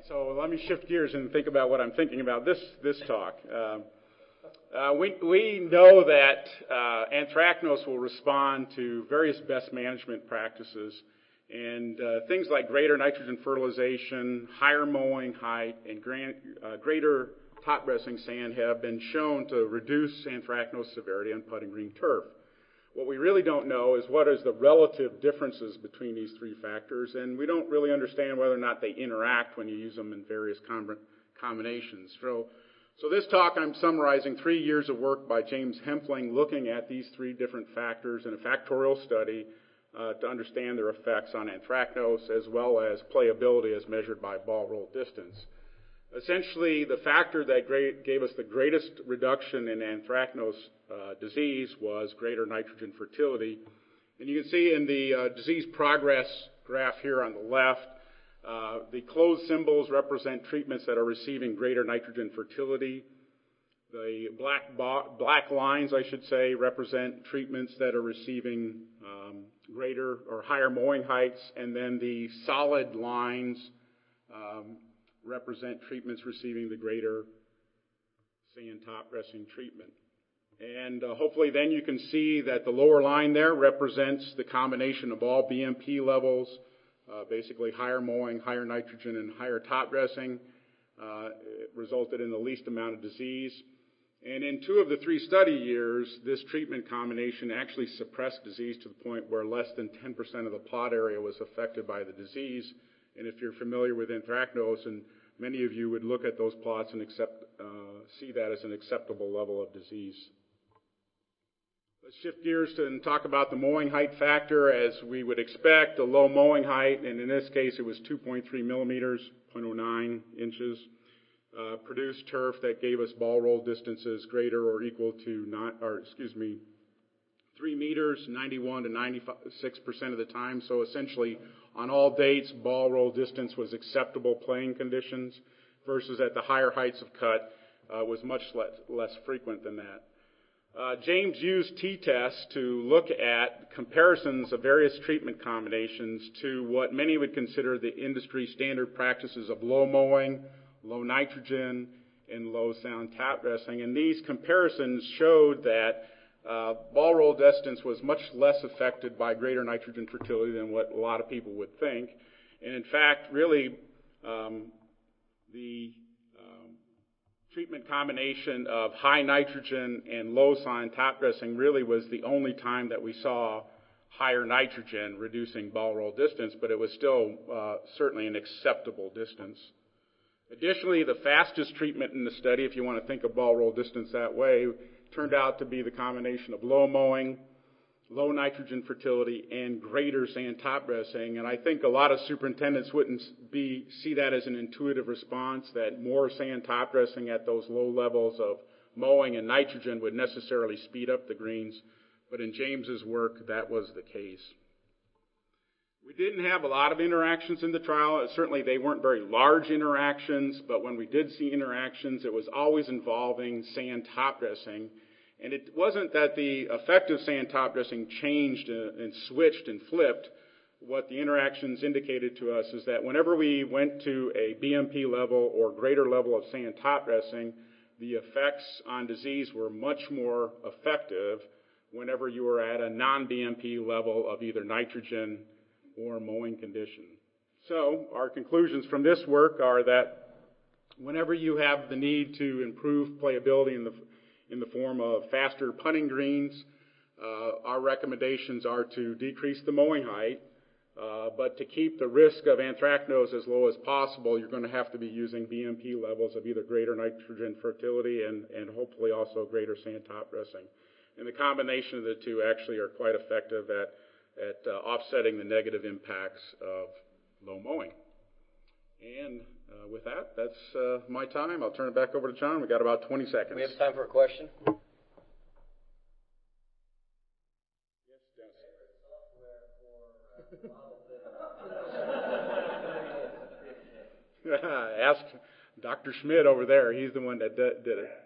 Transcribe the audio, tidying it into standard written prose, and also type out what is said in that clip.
So let me shift gears and think about what I'm thinking about this talk. We know that anthracnose will respond to various best management practices, and things like greater nitrogen fertilization, higher mowing height, and greater top dressing sand have been shown to reduce anthracnose severity on putting green turf. What we really don't know is what is the relative differences between these three factors, and we don't really understand whether or not they interact when you use them in various combinations. So this talk, I'm summarizing 3 years of work by James Hempling looking at these three different factors in a factorial study to understand their effects on anthracnose as well as playability as measured by ball roll distance. Essentially, the factor that gave us the greatest reduction in anthracnose disease was greater nitrogen fertility. And you can see in the disease progress graph here on the left, the closed symbols represent treatments that are receiving greater nitrogen fertility. The black lines, I should say, represent treatments that are receiving greater or higher mowing heights, and then the solid lines represent treatments receiving the greater sand top dressing treatment. And hopefully then you can see that the lower line there represents the combination of all BMP levels, basically higher mowing, higher nitrogen, and higher top dressing. It resulted in the least amount of disease. And in 2 of the 3 study years, this treatment combination actually suppressed disease to the point where less than 10% of the plot area was affected by the disease. And if you're familiar with anthracnose, and many of you would look at those plots and see that as an acceptable level of disease. Let's shift gears and talk about the mowing height factor. As we would expect, a low mowing height, and in this case it was 2.3 millimeters, 0.09 inches, produced turf that gave us ball roll distances greater or equal to 3 meters, 91 to 96% of the time. So essentially, on all dates, ball roll distance was acceptable playing conditions, versus at the higher heights of cut was much less frequent than that. James used t-tests to look at comparisons of various treatment combinations to what many would consider the industry standard practices of low mowing, low nitrogen, and low sound top dressing. And these comparisons showed that ball roll distance was much less affected by greater nitrogen fertility than what a lot of people would think. And in fact, really, the treatment combination of high nitrogen and low sound top dressing really was the only time that we saw higher nitrogen reducing ball roll distance, but it was still certainly an acceptable distance. Additionally, the fastest treatment in the study, if you want to think of ball roll distance that way, turned out to be the combination of low mowing, low nitrogen fertility, and greater sand top dressing. And I think a lot of superintendents wouldn't see that as an intuitive response, that more sand top dressing at those low levels of mowing and nitrogen would necessarily speed up the greens. But in James's work, that was the case. We didn't have a lot of interactions in the trial. Certainly they weren't very large interactions, but when we did see interactions, it was always involving sand top dressing. And it wasn't that the effective sand top dressing changed and switched and flipped. What the interactions indicated to us is that whenever we went to a BMP level or greater level of sand top dressing, the effects on disease were much more effective whenever you were at a non-BMP level of either nitrogen or mowing condition. So our conclusions from this work are that whenever you have the need to improve playability in the form of faster putting greens, our recommendations are to decrease the mowing height, but to keep the risk of anthracnose as low as possible, you're going to have to be using BMP levels of either greater nitrogen fertility and hopefully also greater sand top dressing. And the combination of the two actually are quite effective at offsetting the negative impacts of low mowing. And with that, that's my time. I'll turn it back over to John. We've got about 20 seconds. We have time for a question. Ask Dr. Schmidt over there. He's the one that did it.